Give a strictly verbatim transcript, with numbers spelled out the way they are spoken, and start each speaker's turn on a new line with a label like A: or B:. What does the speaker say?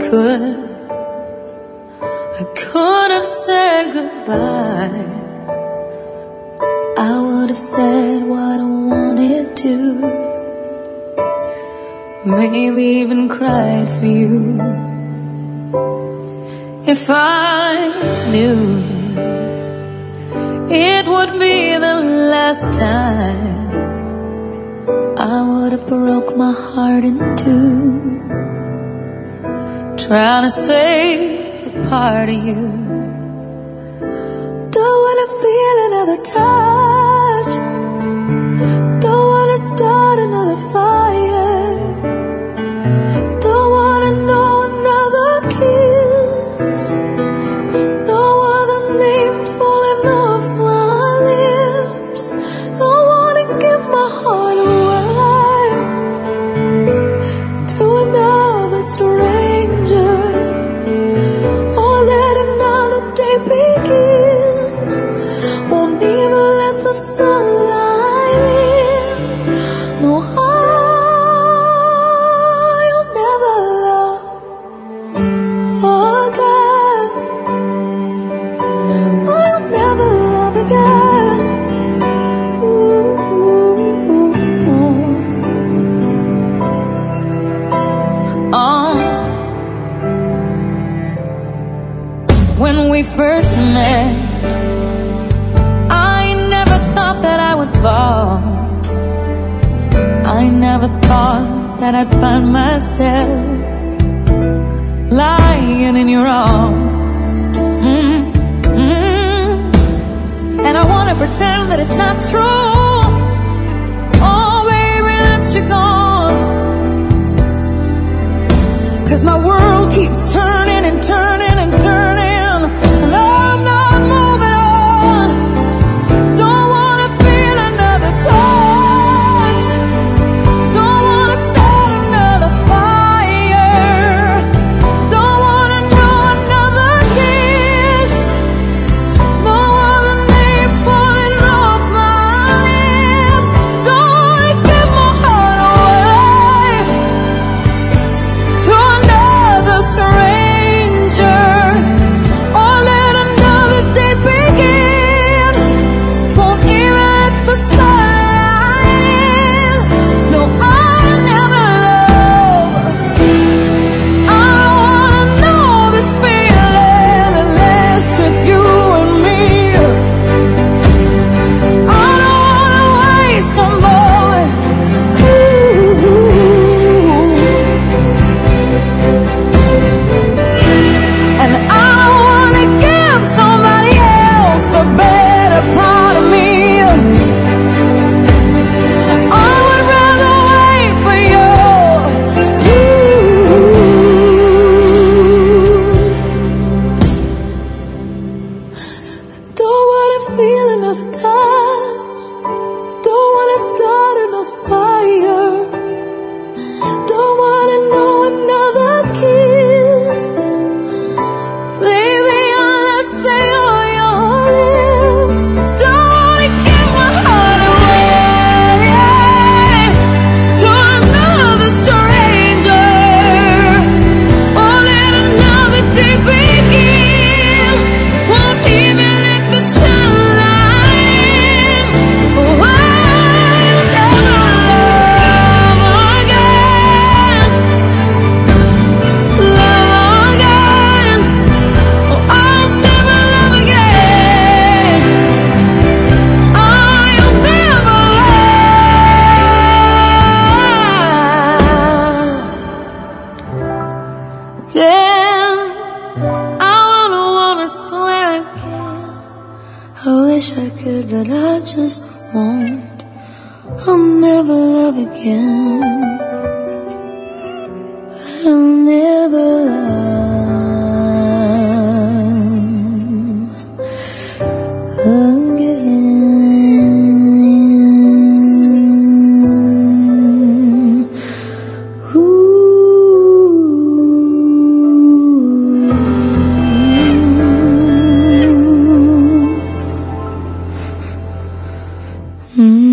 A: could, I could have said goodbye. I would have said what I wanted to, maybe even cried for you. If I knew it would be the last time, I would have broke my heart in two, trying to save a part of you. Don't wanna feel another touch, don't wanna start another fire, don't wanna know another kiss, no other name falling off my lips. Don't wanna give my heart away to another stranger, or let another day begin. Won't even let the sunlight in. No, I'll never love again. I'll never love again. Ooh. Oh. When we first met, I never thought that I would fall. I never thought that I'd find myself lying in your arms. Mm-hmm. And I wanna pretend that it's not true. Oh baby, that you're gone. 'Cause my world keeps turning and turning and turning, and I'm not moving on. Don't wanna feel another touch, don't wanna start another fire, don't wanna know another kiss, no other name falling off my lips. Don't wanna give my heart away to another stranger, or let another day begin. Won't even let the sunlight in. No, I'll never love. I don't wanna know this feeling unless it's you and me. I don't wanna waste a moment. Ooh. And I don't wanna give somebody else the better part of me. I would rather wait for you. Don't wanna feel another touch, don't wanna start another fire, don't wanna know another kiss. Baby, unless they on your lips. Don't wanna give my heart away to another stranger, or let another day begin. Won't even let the sunlight in. Oh, I'll never love again, love again. Oh, I'll never love again. I'll never love again. I wanna wanna swear again. I wish I could, but I just won't. I'll never love again. I'll never love again. Ooh. Mm.